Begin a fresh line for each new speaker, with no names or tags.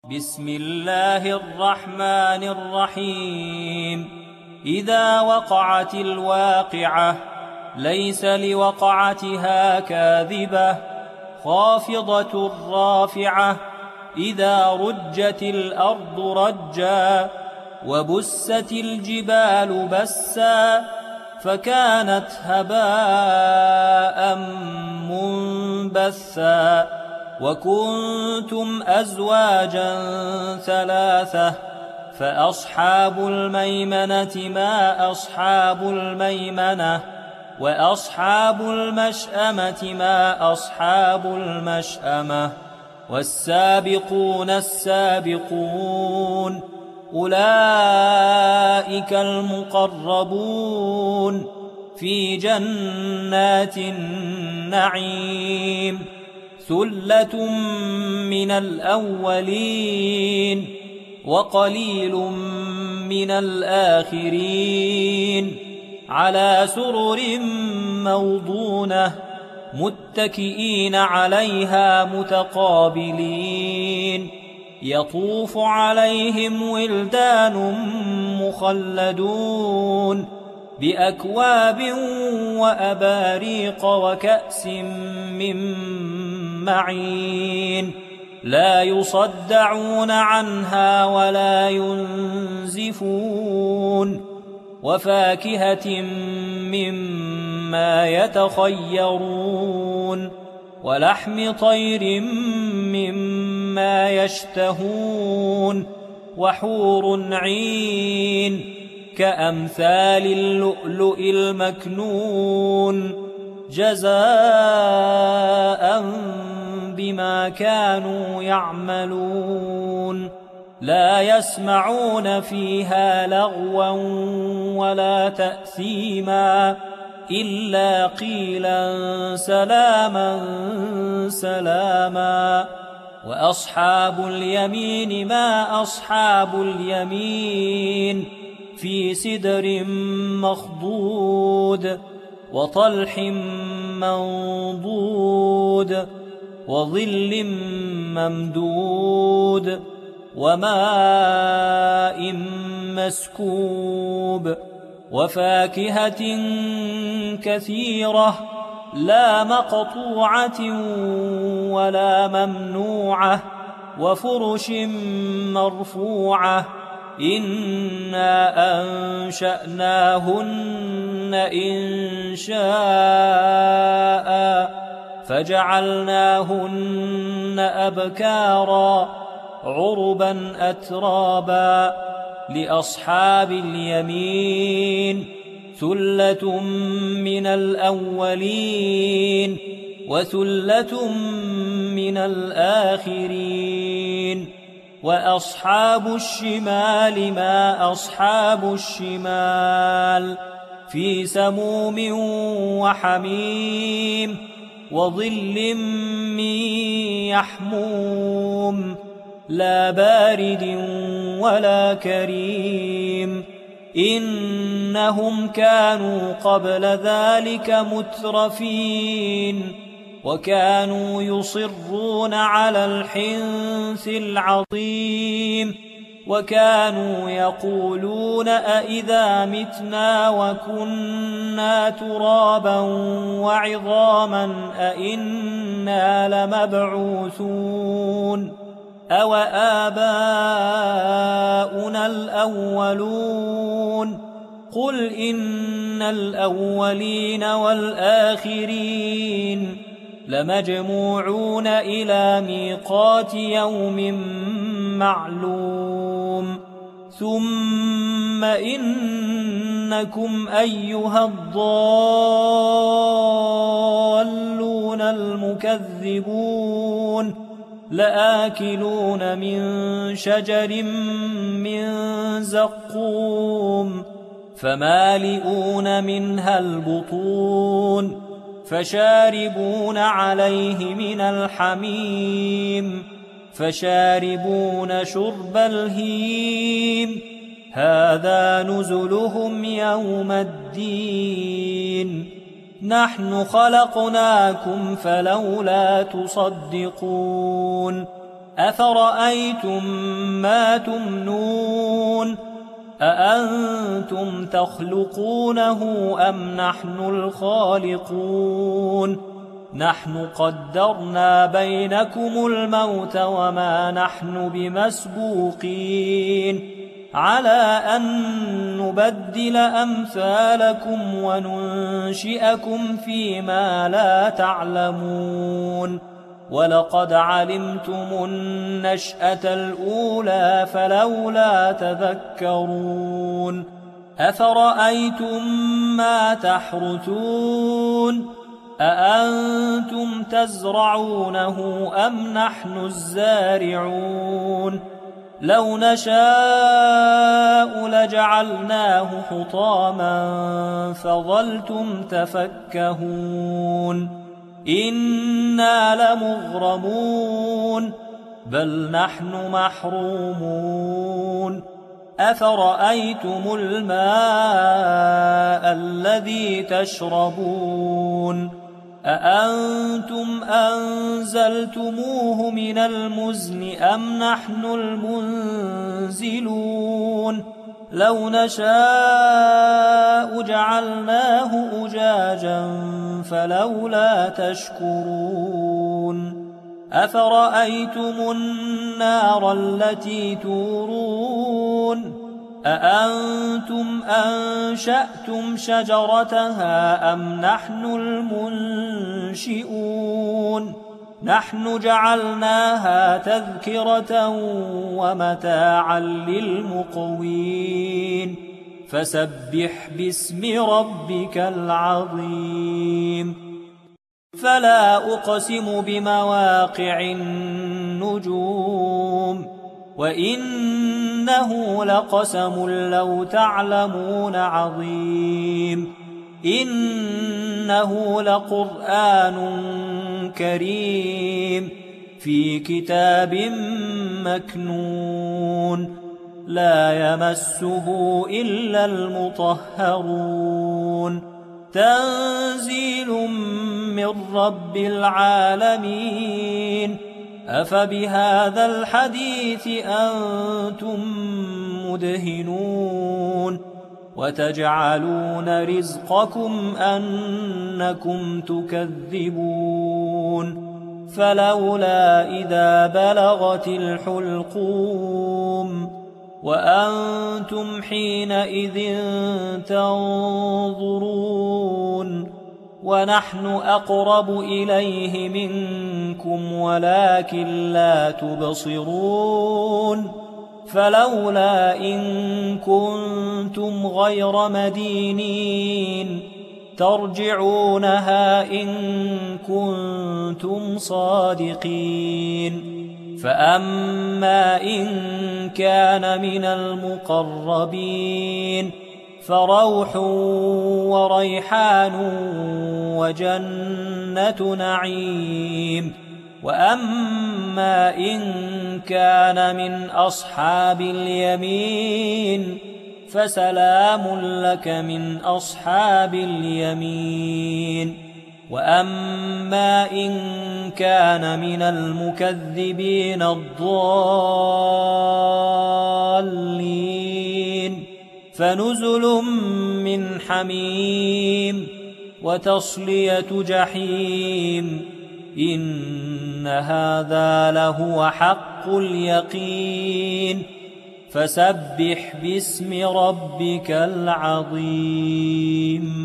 بسم الله الرحمن الرحيم. إذا وقعت الواقعة ليس لوقعتها كاذبة خافضة رافعة. إذا رجت الأرض رجا وبست الجبال بسا فكانت هباء منبثا. وكنتم أزواجا ثلاثة فأصحاب الميمنة ما أصحاب الميمنة وأصحاب المشأمة ما أصحاب المشأمة. والسابقون السابقون أولئك المقربون في جنات النعيم. ثلة من الأولين وقليل من الآخرين. على سرر موضونة متكئين عليها متقابلين. يطوف عليهم ولدان مخلدون بأكواب وأباريق وكأس من معين. لا يصدعون عنها ولا ينزفون. وفاكهة مما يتخيرون ولحم طير مما يشتهون. وحور عين كأمثال اللؤلؤ المكنون جزاء بما كانوا يعملون. لا يسمعون فيها لغوا ولا تأثيما إلا قيلا سلاما سلاما. وأصحاب اليمين ما أصحاب اليمين في سدر مخضود وطلح منضود وظل ممدود وماء مسكوب. وفاكهة كثيرة لا مقطوعة ولا ممنوعة. وفرش مرفوعة إنا أنشأناهن إنشاء فجعلناهن أبكارا عربا أترابا. لأصحاب اليمين ثلة من الأولين وثلة من الآخرين. وأصحاب الشمال ما أصحاب الشمال في سموم وحميم وظل من يحموم لا بارد ولا كريم. إنهم كانوا قبل ذلك مترفين وكانوا يصرون على الحنث العظيم. وكانوا يقولون أئذا متنا وكنا ترابا وعظاما أئنا لمبعوثون أو آباؤنا الأولون. قل إن الأولين والآخرين لمجموعون إلى ميقات يوم معلوم. ثم إنكم أيها الضالون المكذبون لآكلون من شجر من زقوم فمالئون منها البطون فشاربون عليه من الحميم فشاربون شرب الهيم. هذا نزلهم يوم الدين. نحن خلقناكم فلولا تصدقون أفرأيتم ما تمنون أأنتم تخلقونه أم نحن الخالقون نحن قدرنا بينكم الموت وما نحن بمسبوقين على أن نبدل أمثالكم وننشئكم فيما لا تعلمون ولقد علمتم النشأة الأولى فلولا تذكرون أفرأيتم ما تحرثون أأنتم تزرعونه أم نحن الزارعون لو نشاء لجعلناه حطاما فظلتم تفكهون إنا لمغرمون بل نحن محرومون أفرأيتم الماء الذي تشربون أأنتم أنزلتموه من المزن أم نحن المنزلون لو نشاء جعلناه أجاجا فلولا تشكرون أفرأيتم النار التي تورون أأنتم أنشأتم شجرتها أم نحن المنشئون نحن جعلناها تذكرة ومتاعا للمقوين فسبح باسم ربك العظيم فلا أقسم بمواقع النجوم وإنه لقسم لو تعلمون عظيم إنه لقرآن كريم في كتاب مكنون لا يمسه إلا المطهرون تنزيل من رب العالمين أفبهذا الحديث أنتم مدهنون وتجعلون رزقكم أنكم تكذبون فلولا إذا بلغت الحلقوم وأنتم حينئذ تنظرون ونحن أقرب إليه منكم ولكن لا تبصرون فلولا إن كنتم غير مدينين ترجعونها إن كنتم صادقين فأما إن كان من المقربين فروح وريحان وجنة نعيم وأما إن كان من أصحاب اليمين فسلام لك من أصحاب اليمين وأما إن كان من المكذبين الضالين فنزل من حميم وتصلية جحيم إن هذا لهو حق اليقين فسبح باسم ربك العظيم